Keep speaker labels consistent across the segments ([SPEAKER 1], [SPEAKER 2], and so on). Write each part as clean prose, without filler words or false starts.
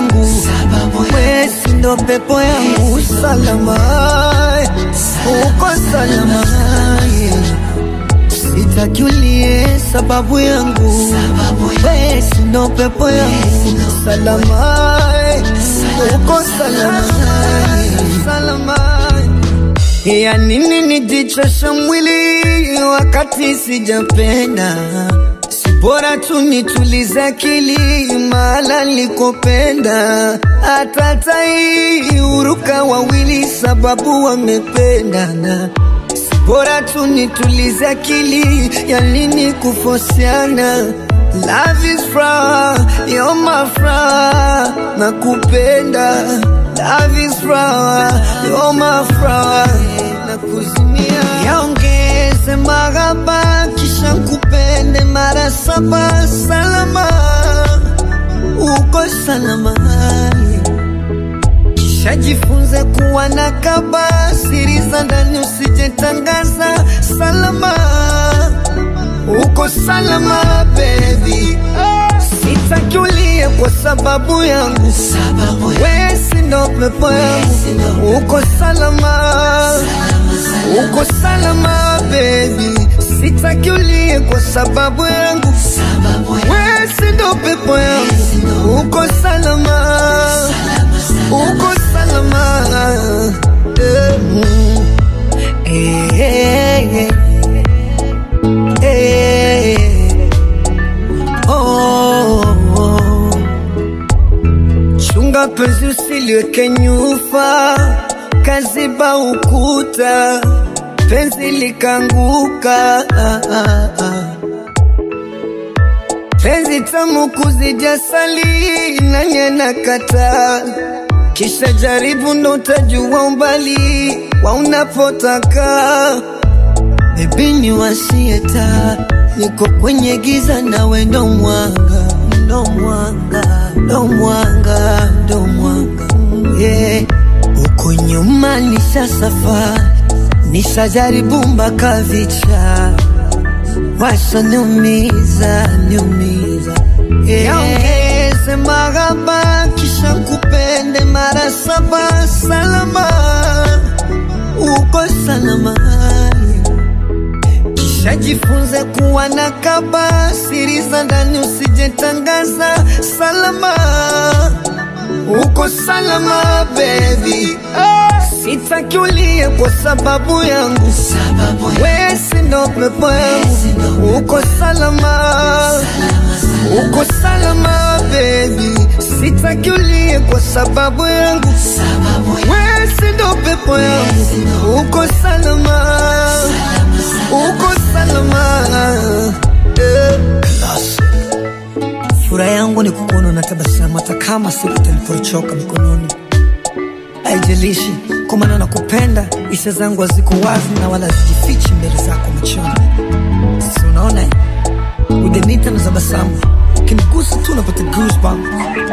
[SPEAKER 1] yangu, wewe ndo pepo yangu. Salama, uko salama, sitaki ulie sababu yangu, wewe ndo pepo yangu. Salama, uko salama, salama. Ya nini nijichosha mwili wakati sijapenda? Bora tu nitulize akili mahala nilikopenda. Atatai uruka wawili sababu wamependana. Bora tu nitulize akili ya nini kufosiana. Love is fra, you're my fra, nakupenda. Love is fra, you're my fra, nakuzimia. Yaongeze magaba kisha kupende mara saba. Salama, uko salama, kisha jifunze kuwa nakaba. Siri za ndani usijetangaza. Salama, uko salama baby. Sitaki ulie kwa sababu yangu, wewe ndo pepo yangu. Uko salama, uko salama baby. Sitaki ulie kwa sababu yangu, wewe ndo pepo yangu. Uko salama, uko salama. Chunga penzi usiliweke nyufa, kaziba ukuta penzi likanguka. Penzi tamu kuzidi asali na nyena kata, kisha jaribu ndo utajua umbali wa unapotaka. Baby ni wasieta, niko kwenye giza nawe ndo mwanga, ndo mwanga, ndo mwanga, ndo mwanga. Yeah. Uko nyuma nisha safari, nisha jaribu mpaka vicha, washa niumiza, niumiza. Yeah. Yaongeze magaba kisha kupende mara saba. Salama, uko salama, kisha jifunze kuwa nakaba. Siri za ndani usijetangaza. Salama, uko salama baby. Sitaki ulie kwa sababu yangu, wewe ndo pepo yangu. Uko salama, uko salama baby. Sitaki ulie kwa sababu yangu, wewe ndo pepo yangu. Uko salama, uko salama. Furaha yangu ni kukuona na tabasamu, hata kama siku talipochoka mikononi. Haijalishi kwa maana nakupenda, hisia zangu haziko wazi na wala zijifichi mbele zako machoni. Si unaona udenita na tabasamu, ukinigusa tu napata goosebumps.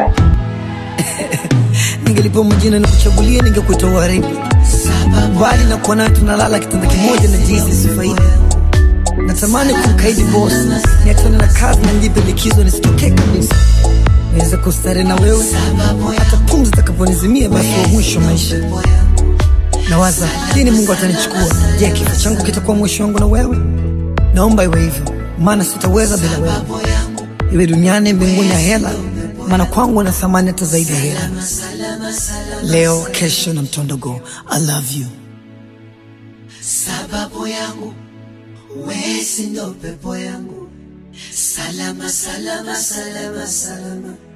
[SPEAKER 1] Ningelipo mjina nikuchagulie ningekuita Waridi, bali na kuwa naye tunalala kitanda kimoja na jinsi sifaidi. Natamani kumkaidi boss, niachane na kazi na nijipe likizo nisitoke kabisa. Niweze kustare na wewe hata pumzi takaponizimia, basi wa mwisho maisha. Nawaza lini Mungu atanichukua. Je, kifo changu kitakuwa mwisho wangu na wewe? Naomba iwe hivyo, maana sitaweza bila wewe. Iwe duniani mbinguni ya hela, maana kwangu na thamani hata zaidi ya hela. Leo kesho na mtondogo. I love you.
[SPEAKER 2] Sababu yangu, wewe ndo pepo yangu. Salama, salama, salama, salama.